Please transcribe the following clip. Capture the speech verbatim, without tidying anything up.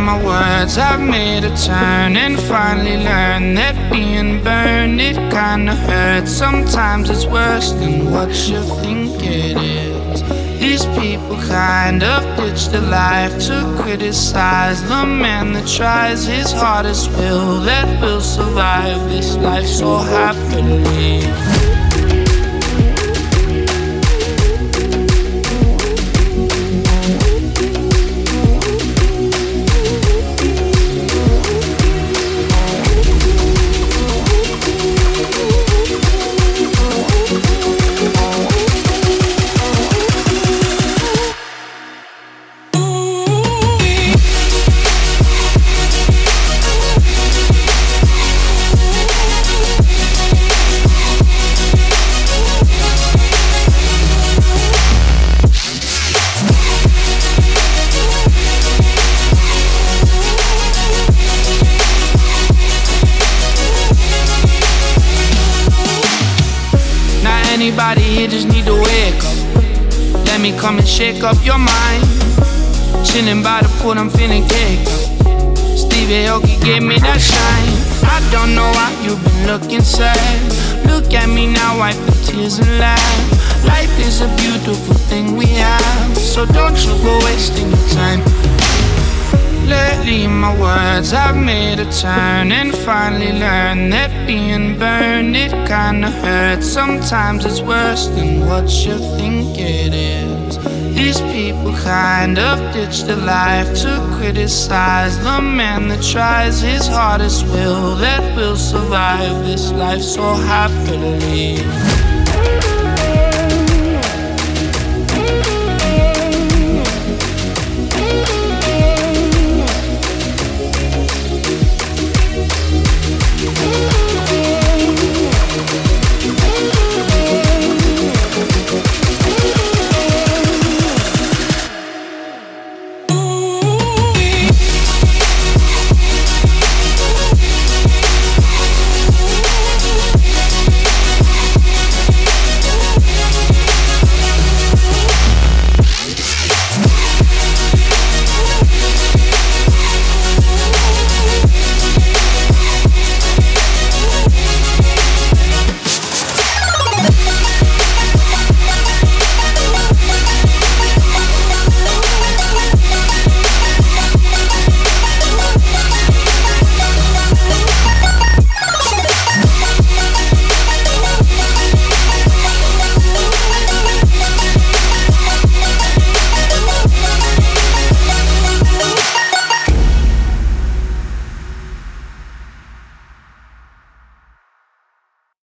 my words, I've made a turn and finally learned that being burned, it kinda hurts. Sometimes it's worse than what you think it is. These people kind of ditch their life to criticize the man that tries his hardest will, that will survive this life so happily. Anybody here just need to wake up. Let me come and shake up your mind. Chilling by the pool, I'm feeling caked up. Stevie Aoki gave me that shine. I don't know why you've been looking sad. Look at me now, wipe the tears and laugh. Life is a beautiful thing we have, so don't you go wasting your time. Lately my words, I've made a turn and finally learned that being burned, it kinda hurts. Sometimes it's worse than what you think it is. These people kind of ditch their life to criticize the man that tries his hardest will, that will survive this life so happily.